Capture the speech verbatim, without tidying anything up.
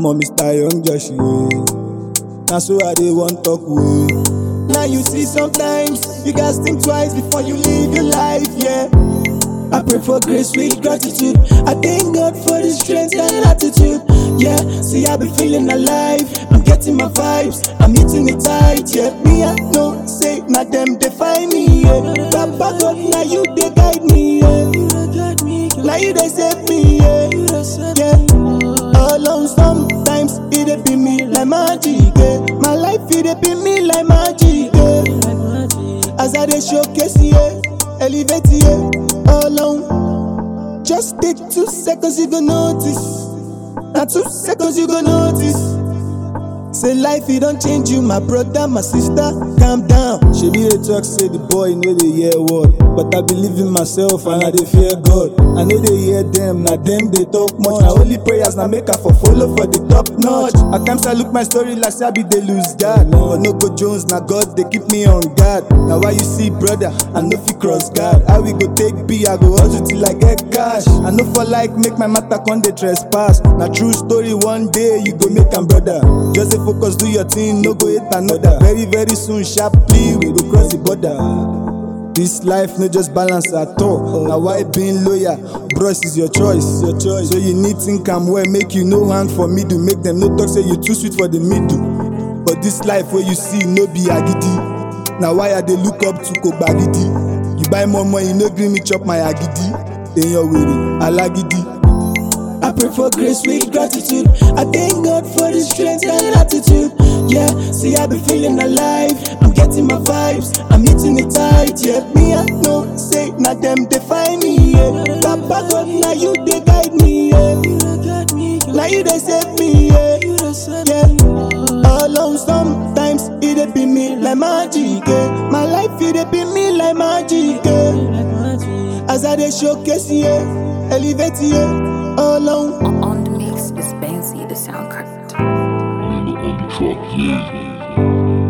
I'm on Mister Young Josh, yeah. Now so I dey want talk way. Now you see sometimes you guys think twice before you live your life, yeah. I pray for grace with gratitude. I thank God for the strength and attitude. Yeah, see I be feeling alive. I'm getting my vibes. I'm hitting it tight. Yeah, me I know say not them define me. Yeah, Papa God, now you they guide me. Yeah, now you they save me. Yeah, yeah. Alone sometimes it dey be me like magic. Yeah, my life it dey be me like magic. Yeah, as I dey showcase, yeah, elevate, yeah. Alone, just take two seconds, you gon' notice. Now two seconds, you gon' notice. Say life, it don't change you, my brother, my sister, calm down. She be a talk, say the boy know they hear word. But I believe in myself and I dey fear God. I know they hear them, now them they talk much. Now only prayers now make her for follow for the top notch. At times I look my story like say I be they lose God. But no go Jones, now God they keep me on guard. Now why you see brother, I know if you cross God. How we go take B, I go hustle till I get cash. I know for like make my matter con they trespass. Now true story, one day you go make am brother. Just a focus, do your thing, no go hit another. Very, very soon, sharply, we go cross the border. This life no just balance at all. Now why being loyal, bros is your choice, your choice. So you need think I'm well, make you no hand for middle. Make them no talk, say you too sweet for the middle. But this life where you see, no be agidi. Now why are they look up to Kobagidi? You buy more money, no green me chop my agidi. Then you're weary, alagidi. I pray for grace with gratitude. I thank God for the strength and attitude. Yeah, see I be feeling alive. I'm getting my vibes. I'm hitting it tight. Yeah, me I know say not them define me. Yeah, Papa God, now you they guide me. Yeah, now you they save me. Yeah, yeah. Alone sometimes it dey be me like magic. Yeah, my life it dey be me like magic. Yeah, as I dey showcase, yeah, elevate, yeah. Alone. On the mix is Benzi, the sound cut. On the track, yeah.